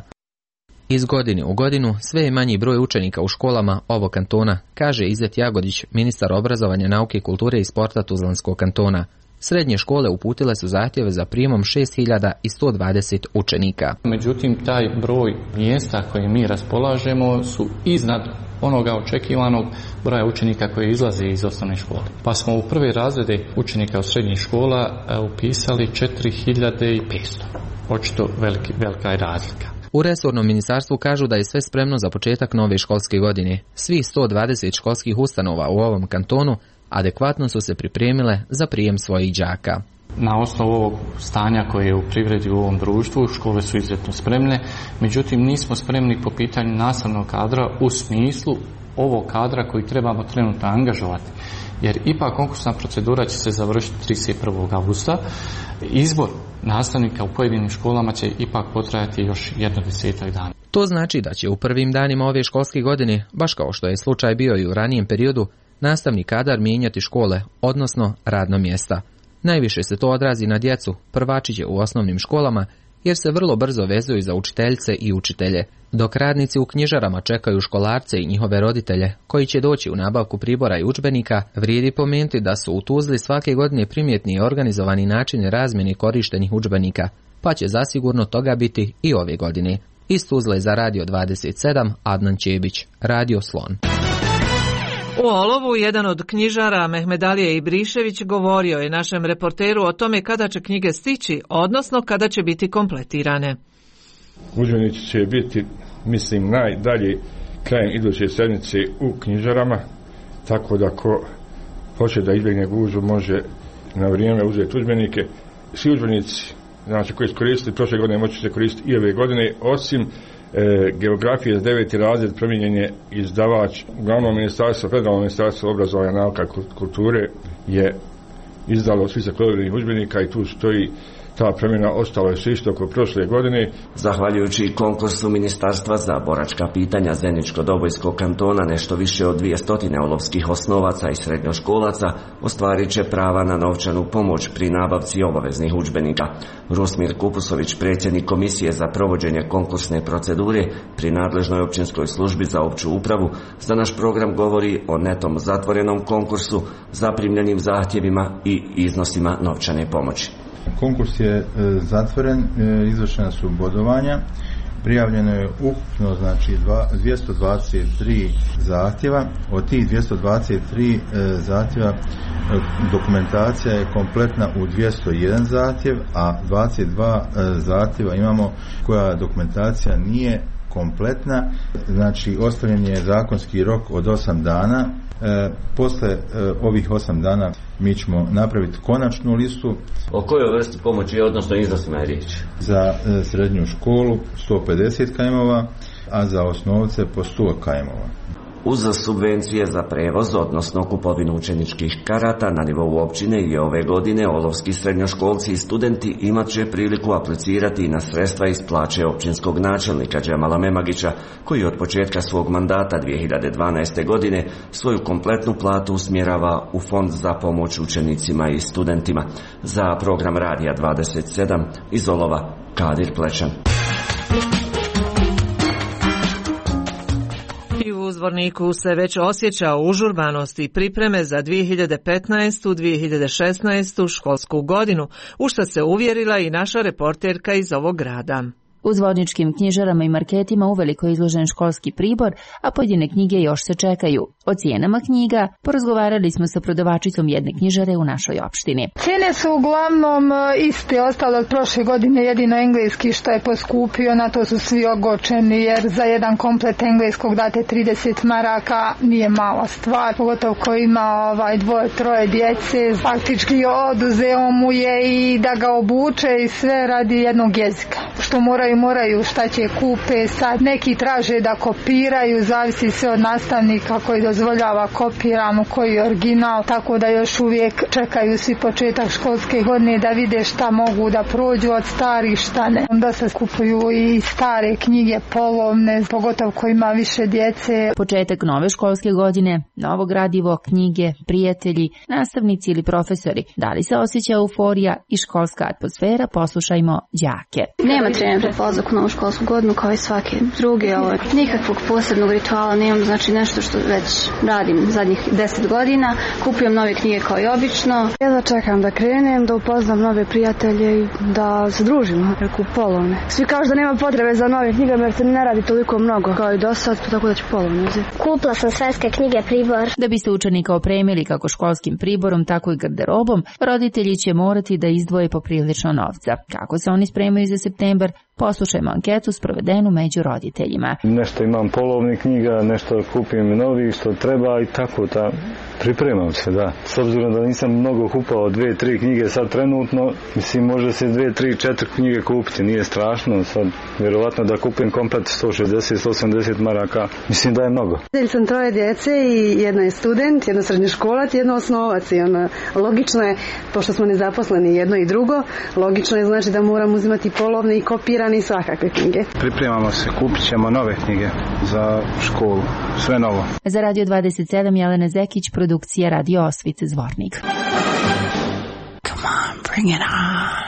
Iz godine u godinu sve je manji broj učenika u školama ovog kantona, kaže Izet Jagodić, ministar obrazovanja, nauke, kulture i sporta Tuzlanskog kantona. Srednje škole uputile su zahtjeve za prijemom šest hiljada sto dvadeset učenika. Međutim, taj broj mjesta koje mi raspolažemo su iznad onoga očekivanog broja učenika koji izlaze iz osnovne škole. Pa smo u prve razrede učenika u srednjih škola upisali četiri hiljade petsto. Očito veliki, velika je razlika. U resornom ministarstvu kažu da je sve spremno za početak nove školske godine. Svih sto dvadeset školskih ustanova u ovom kantonu adekvatno su se pripremile za prijem svojih đaka. Na osnovu ovog stanja koje je u privredi u ovom društvu, škole su izuzetno spremne, međutim nismo spremni po pitanju nastavnog kadra u smislu ovog kadra koji trebamo trenutno angažovati. Jer ipak konkursna procedura će se završiti trideset prvog avgusta. Izbor nastavnika u pojedinim školama će ipak potrajati još jedno desetak dana. To znači da će u prvim danima ove školske godine, baš kao što je slučaj bio i u ranijem periodu, nastavni kadar mijenjati škole, odnosno radna mjesta. Najviše se to odrazi na djecu, prvačiće u osnovnim školama, jer se vrlo brzo vezuju za učiteljice i učitelje, dok radnici u knjižarama čekaju školarce i njihove roditelje, koji će doći u nabavku pribora i udžbenika. Vrijedi pomenuti da su u Tuzli svake godine primjetni i organizovani načini razmjene korištenih udžbenika, pa će zasigurno toga biti i ove godine. Iz Tuzle za Radio dvadeset sedam, Adnan Čebić, Radio Slon. U Olovu jedan od knjižara Mehmedalije Ibrišević govorio je našem reporteru o tome kada će knjige stići, odnosno kada će biti kompletirane. Udžbenici će biti, mislim, najdalje krajem iduće sedmice u knjižarama, tako da ko hoće da izbjegne gužvu, može na vrijeme uzeti udžbenike. Svi udžbenici, znači, koji su koristili prošle godine, moći se koristiti i ove godine, osim e, geografije za deveti razred promijenjen je izdavač. Uglavnom ministarstvo, federalno ministarstvo obrazovanja, nauka i kulture je izdalo spisak odobrenih udžbenika i tu stoji ta promjena, ostalo je sve isto oko prošle godine. Zahvaljujući konkursu Ministarstva za boračka pitanja Zeničko-Dobojskog kantona, nešto više od dvjesto olovskih osnovaca i srednjoškolaca ostvarit će prava na novčanu pomoć pri nabavci obaveznih udžbenika. Rusmir Kupusović, predsjednik Komisije za provođenje konkursne procedure pri nadležnoj općinskoj službi za opću upravu, za naš program govori o netom zatvorenom konkursu, zaprimljenim zahtjevima i iznosima novčane pomoći. Konkurs je e, zatvoren, e, izvršena su bodovanja, prijavljeno je ukupno, znači, dva, dvjesto dvadeset tri zahtjeva. Od tih dvjesto dvadeset tri e, zahtjeva e, dokumentacija je kompletna u dvjesto jedan zahtjev, a dvadeset dva e, zahtjeva imamo koja dokumentacija nije kompletna, znači ostavljen je zakonski rok od osam dana. E, posle e, ovih osam dana mi ćemo napraviti konačnu listu. O kojoj vrsti pomoći, odnosno iznosima je riječ? Za e, srednju školu sto pedeset kajmova, a za osnovce po sto kajmova. Uz subvencije za prevoz, odnosno kupovinu učeničkih karata, na nivou općine i ove godine olovski srednjoškolci i studenti imat će priliku aplicirati na sredstva iz plaće općinskog načelnika Džemala Memagića, koji od početka svog mandata dvije hiljade dvanaeste. godine svoju kompletnu platu usmjerava u Fond za pomoć učenicima i studentima. Za program Radija dvadeset sedam iz Olova, Kadir Plečan. U Zvorniku se već osjeća užurbanost i pripreme za dvije hiljade petnaestu dvije hiljade šesnaestu. školsku godinu, u što se uvjerila i naša reporterka iz ovog grada. U zvorničkim knjižarama i marketima uveliko je izložen školski pribor, a pojedine knjige još se čekaju. O cijenama knjiga porazgovarali smo sa prodavačicom jedne knjižare u našoj opštini. Cijene su uglavnom iste, ostale od prošle godine, jedino engleski što je poskupio, na to su svi ogorčeni, jer za jedan komplet engleskog date trideset maraka, nije mala stvar, pogotovo ko ima ovaj dvoje, troje djece, faktički oduzeo mu je i da ga obuče i sve radi jednog jezika. Što moraju, moraju, šta će kupe, sad neki traže da kopiraju, zavisi sve od nastavnika koji dozvoljava kopiramo, koji je original, tako da još uvijek čekaju svi početak školske godine da vide šta mogu da prođu od starih, šta ne. Onda se kupuju i stare knjige, polovne, pogotovo ko ima više djece. Početak nove školske godine, novo gradivo, knjige, prijatelji, nastavnici ili profesori. Da li se osjeća euforija i školska atmosfera? Poslušajmo đake. Nema trenera prepozak u novu školsku godinu kao i svake druge. Ovo, nikakvog posebnog rituala nemam, znači nešto što već radim zadnjih deset godina. Kupujem nove knjige kao i obično. Ja čekam da krenem, da upoznam nove prijatelje i da se družimo preko polovne. Svi kažu da nema potrebe za nove knjige jer se ne radi toliko mnogo kao i do sad, tako da ću polovne uzeti. Kupila sam svetske knjige pribor. Da biste učenika opremili kako školskim priborom, tako i garderobom, roditelji će morati da izdvoje poprilično novca. Kako se oni spremaju za septembar? Poslušajmo anketu sprovedenu među roditeljima. Nešto imam polovnih knjiga, nešto kupim novi što treba i tako da pripremam se, da. S obzirom da nisam mnogo kupao dve, tri knjige sad trenutno, mislim može se dve, tri, četiri knjige kupiti, nije strašno. Sad vjerovatno da kupim komplet sto šezdeset, sto osamdeset maraka, mislim da je mnogo. Roditelj sam troje djece i jedna je student, jedna srednjoškolac i jedna osnovac i ona, logično je, pošto smo nezaposleni jedno i drugo, logično je znači da moram uzimati polovne i kopirane i svakakve knjige. Pripremamo se, kupit ćemo nove knjige za školu, sve novo. Za Radio dvadeset sedam Jelena Zekić, produkcija Radio Osvit Zvornik. Come on, bring it on.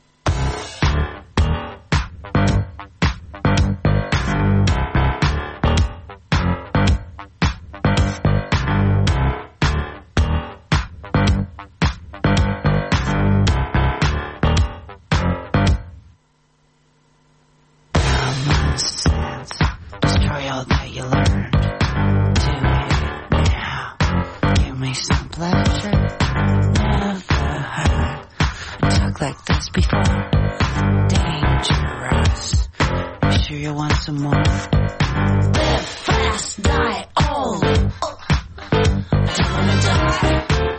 Like this before. Dangerous. You sure you want some more? Live fast, die old. Don't wanna die.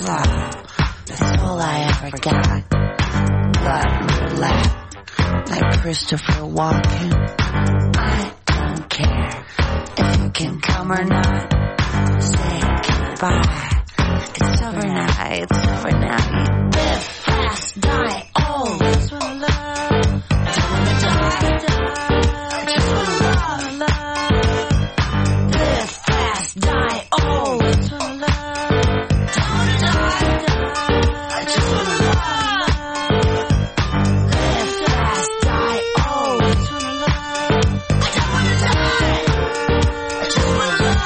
love. That's all I ever got. Blood, black, like Christopher Walken. I don't care if you can come or not. Say goodbye. It's over now, it's over now. Live fast, die old. I just wanna love. I don't wanna die. I just wanna love. Live fast, die old. I just wanna love. Don't wanna die. I just wanna love. Live fast, die old. I just wanna love. I don't wanna die. I just wanna love.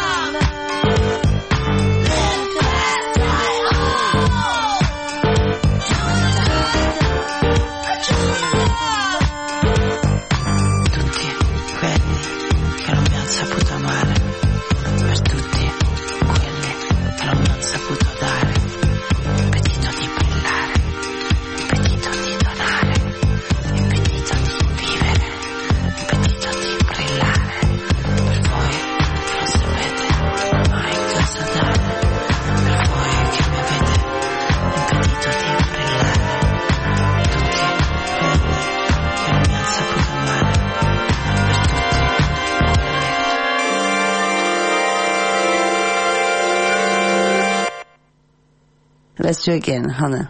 Let's do it again, Hannah.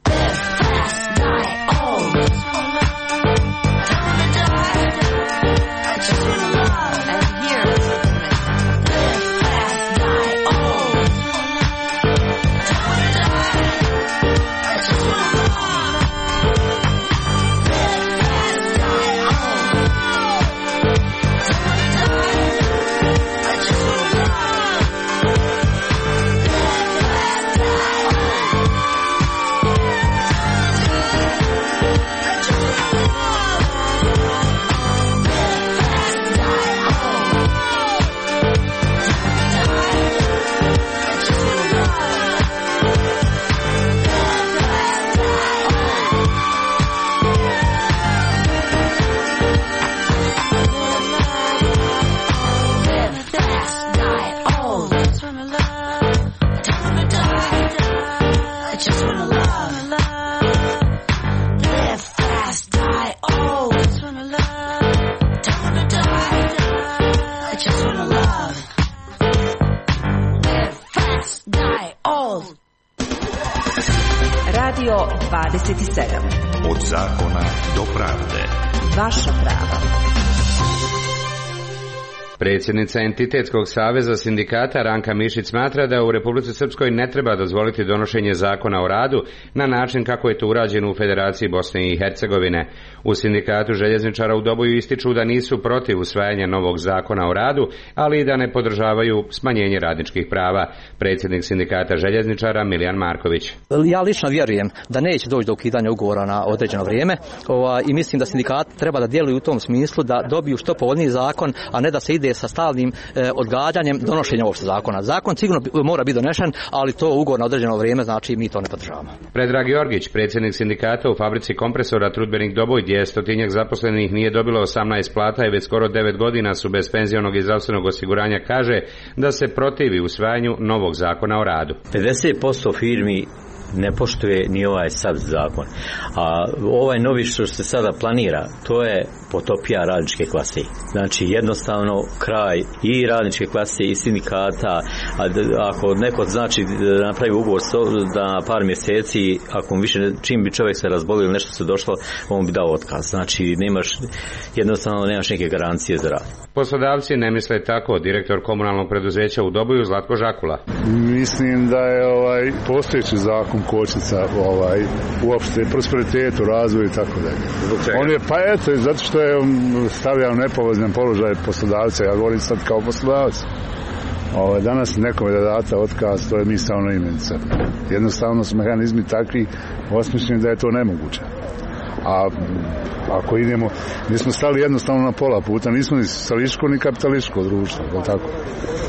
dvadeset sedam. Od zakona do pravde. Vaša prava. Predsjednica Entitetskog saveza sindikata Ranka Mišić smatra da u Republici Srpskoj ne treba dozvoliti donošenje zakona o radu na način kako je to urađeno u Federaciji Bosne i Hercegovine. U sindikatu željezničara u Doboju ističu da nisu protiv usvajanja novog zakona o radu, ali i da ne podržavaju smanjenje radničkih prava. Predsjednik sindikata željezničara Milijan Marković. Ja lično vjerujem da neće doći do ukidanja ugovora na određeno vrijeme i mislim da sindikat treba da djeluju u tom smislu da dobiju što povoljniji zakon, a ne da se ide sa stalnim eh, odgađanjem donošenja ovog zakona. Zakon sigurno mora biti donešen, ali to ugovor na određeno vrijeme, znači mi to ne podržavamo. Predrag Jorgić, predsjednik sindikata u fabrici kompresora Trudbenik Doboj, gdje stotinjak zaposlenih nije dobilo osamnaest plata i već skoro devet godina su bez penzionog i zdravstvenog osiguranja, kaže da se protivi usvajanju novog zakona o radu. pedeset posto firmi ne poštuje ni ovaj sad zakon. A ovaj novi što se sada planira, to je potopija radničke klase. Znači jednostavno kraj i radničke klase i sindikata. A ako neko znači napravi ugovor da par mjeseci, ako više čim bi čovjek se razbolio ili nešto se došlo, on bi dao otkaz. Znači nemaš, jednostavno nemaš neke garancije za rad. Poslodavci ne misle tako. Direktor komunalnog preduzeća u Doboju Zlatko Žakula. Mislim da je ovaj postojeći zakon kočnica ovaj uopšte prosperitetu, razvoju i tako dalje. On je pa eto zato što je stavljao u nepovoljan položaj poslodavca. Ja govorim sad kao poslodavac. Ovaj danas nekome da date otkaz, to je misaona imenica. Jednostavno su mehanizmi takvi osmišljeni da je to nemoguće. A ako idemo, mi smo stali jednostavno na pola puta, nismo ni socialističko ni kapitalističko društvo, tako.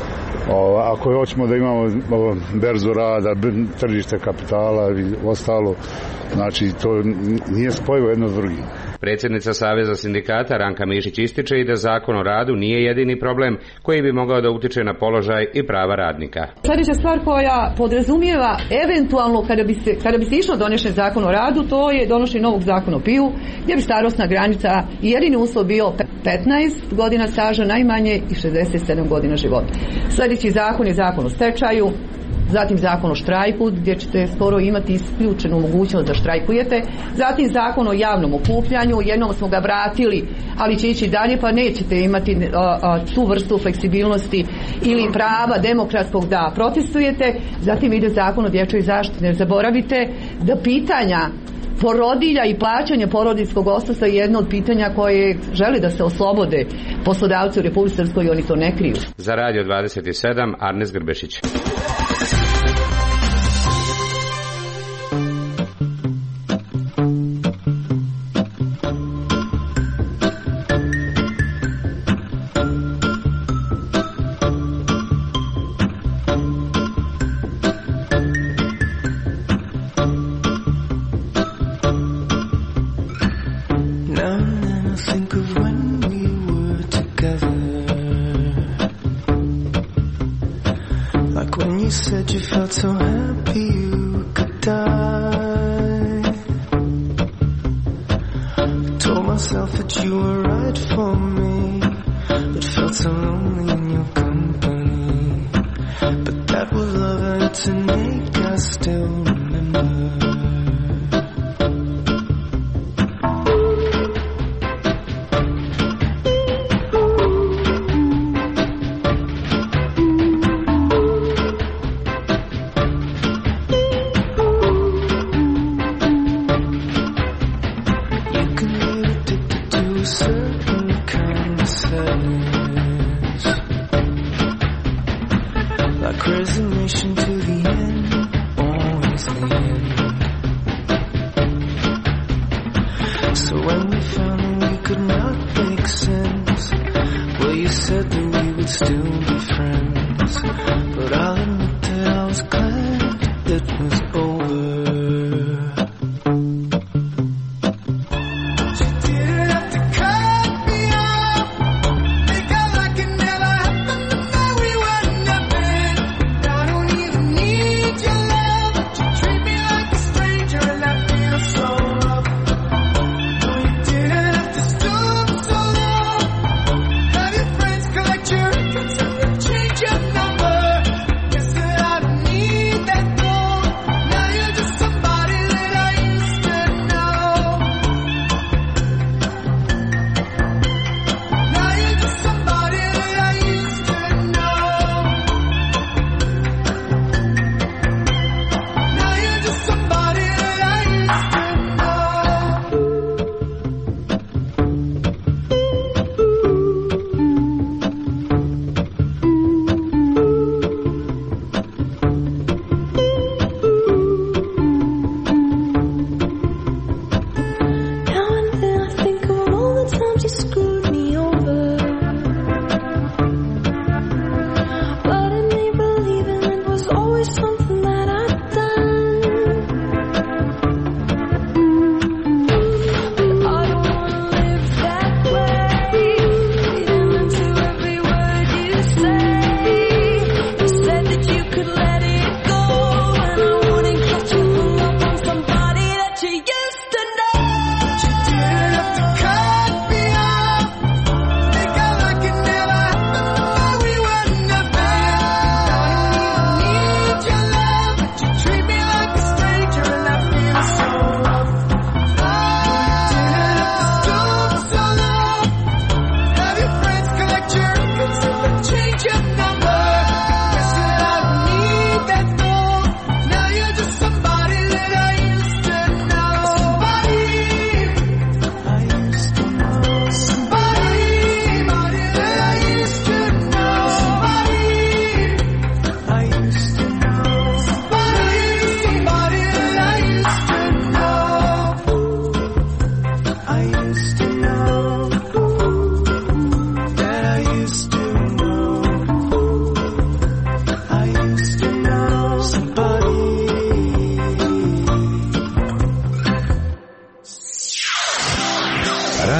O, ako hoćemo da imamo o, berzu rada, tržište kapitala i ostalo, znači to nije spojivo jedno s drugim. Predsjednica Saveza sindikata Ranka Mišić ističe i da zakon o radu nije jedini problem koji bi mogao da utiče na položaj i prava radnika. Sljedeća stvar koja podrazumijeva eventualno kada bi se, kada bi se išlo donešen zakon o radu, to je donošenje novog zakona o P I U, gdje bi starosna granica i jedini uslov bio petnaest godina staža najmanje i šezdeset sedam godina života. Sljedeći zakon je zakon o stečaju, zatim zakon o štrajku gdje ćete skoro imati isključenu mogućnost da štrajkujete, zatim zakon o javnom okupljanju, jednom smo ga vratili, ali će ići dalje pa nećete imati a, a, tu vrstu fleksibilnosti ili prava demokratskog da protestujete, zatim ide zakon o dječjoj zaštiti. Ne zaboravite da pitanja porodilja i plaćanje porodiljskog odsustva je jedno od pitanja koje želi da se oslobode poslodavci u Republici Srpskoj i oni to ne kriju. Za Radio dvadeset sedam, Arnes Grbešić. Change your number. Guess that I don't need that gold. Now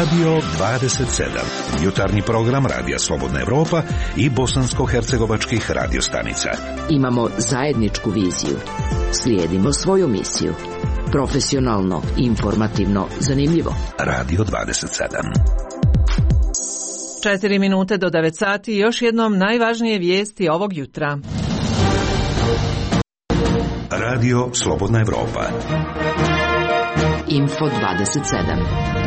Radio dvadeset sedam. Jutarnji program Radija Slobodna Evropa i bosansko-hercegovačkih radiostanica. Imamo zajedničku viziju. Slijedimo svoju misiju. Profesionalno, informativno, zanimljivo. Radio dvadeset sedam. Četiri minute do devet sati i još jednom najvažnije vijesti ovog jutra. Radio Slobodna Evropa. Info dvadeset sedam.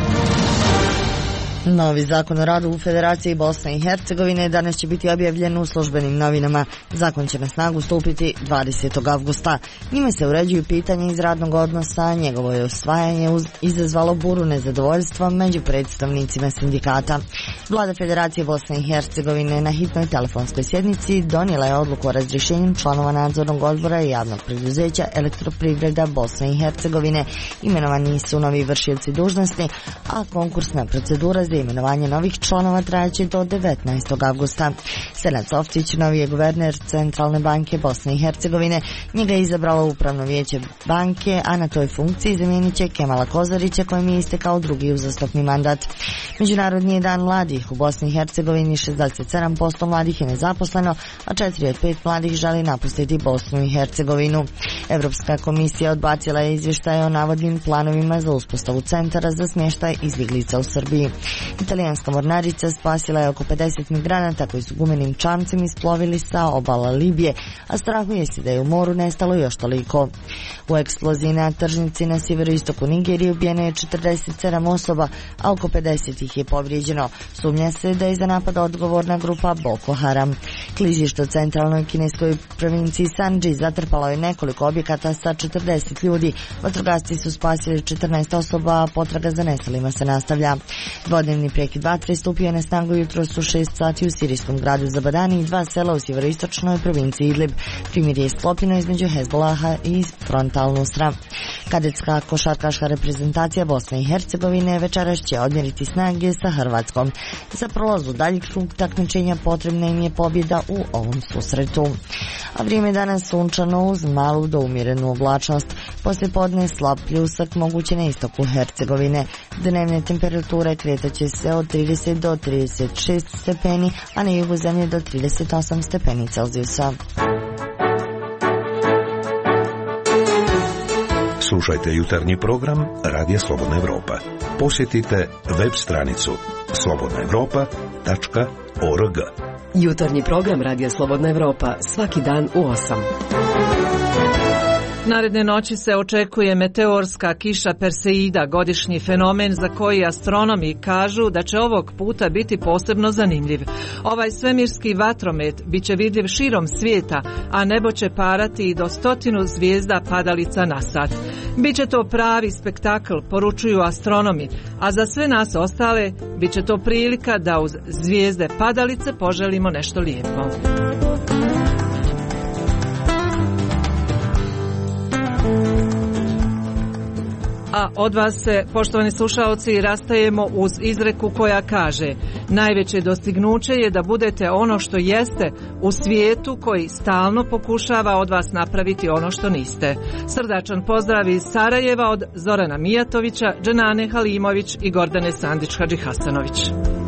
Novi zakon o radu u Federaciji Bosne i Hercegovine danas će biti objavljen u službenim novinama. Zakon će na snagu stupiti dvadesetog avgusta. Njime se uređuju pitanja iz radnog odnosa, njegovo je usvajanje izazvalo buru nezadovoljstva među predstavnicima sindikata. Vlada Federacije Bosne i Hercegovine na hitnoj telefonskoj sjednici donijela je odluku o razrješenju članova nadzornog odbora i javnog preduzeća Elektroprivreda Bosne i Hercegovine. Imenovani su novi vršioci dužnosti, a konkursna procedura za imenovanje novih članova trajaće do devetnaestog avgusta. Senad Softić, novi je guverner Centralne banke Bosne i Hercegovine. Njega je izabralo upravno vijeće banke, a na toj funkciji zamijenit će Kemala Kozarića, kojem je istekao drugi uzastopni mandat. Međunarodni je dan mladih. U Bosni i Hercegovini šezdeset sedam posto mladih je nezaposleno, a četiri od pet mladih želi napustiti Bosnu i Hercegovinu. Evropska komisija odbacila je izvještaje o navodnim planovima za uspostavu centara za smještaj izbjeglica u Srbiji. Italijanska mornarica spasila je oko pedeset migranata koji su gumenim čamcem isplovili sa obala Libije, a strahuje se da je u moru nestalo još toliko. U eksploziji na tržnici na sjeveroistoku Nigerije ubijeno je četrdeset sedam osoba, a oko pedeset ih je povrijeđeno. Sumnja se da je za napad odgovorna grupa Boko Haram. Klizište u centralnoj kineskoj provinciji Sandži zatrpalo je nekoliko objekata sa četrdeset ljudi. Vatrogasci su spasili četrnaest osoba, a potraga za nestalima se nastavlja. Dvodnevni prekid vatre stupio je na snagu jutros u šest sati u sirijskom gradu Zabadani i dva sela u sjeveroistočnoj provinciji Idlib. Primirje je sklopljeno između Hezbolaha i Front al-Nusra. Kadetska košarkaška reprezentacija Bosne i Hercegovine večeras će odmjeriti snage sa Hrvatskom. Za prolaz u daljih krug takmičenja potrebna im je pobjeda u ovom susretu. A vrijeme danas sunčano uz malu do umjerenu oblačnost. Poslije podne slab pljusak moguće na istoku Hercegovine. Dnevne temperature kretat će se od trideset do trideset šest stepeni, a na jugu zemlje do trideset osam stepeni Celzijusa. Slušajte jutarnji program Radija Slobodna Evropa. Posjetite web stranicu slobodna evropa tačka org. Jutarnji program Radija Slobodna Evropa svaki dan u osam. Naredne noći se očekuje meteorska kiša Perseida, godišnji fenomen za koji astronomi kažu da će ovog puta biti posebno zanimljiv. Ovaj svemirski vatromet bit će vidljiv širom svijeta, a nebo će parati i do stotinu zvijezda padalica na sat. Biće to pravi spektakl, poručuju astronomi, a za sve nas ostale bit će to prilika da uz zvijezde padalice poželimo nešto lijepo. A od vas se, poštovani slušaoci, rastajemo uz izreku koja kaže: najveće dostignuće je da budete ono što jeste u svijetu koji stalno pokušava od vas napraviti ono što niste. Srdačan pozdrav iz Sarajeva od Zorana Mijatovića, Dženane Halimović i Gordane Sandić Hadžihasanović.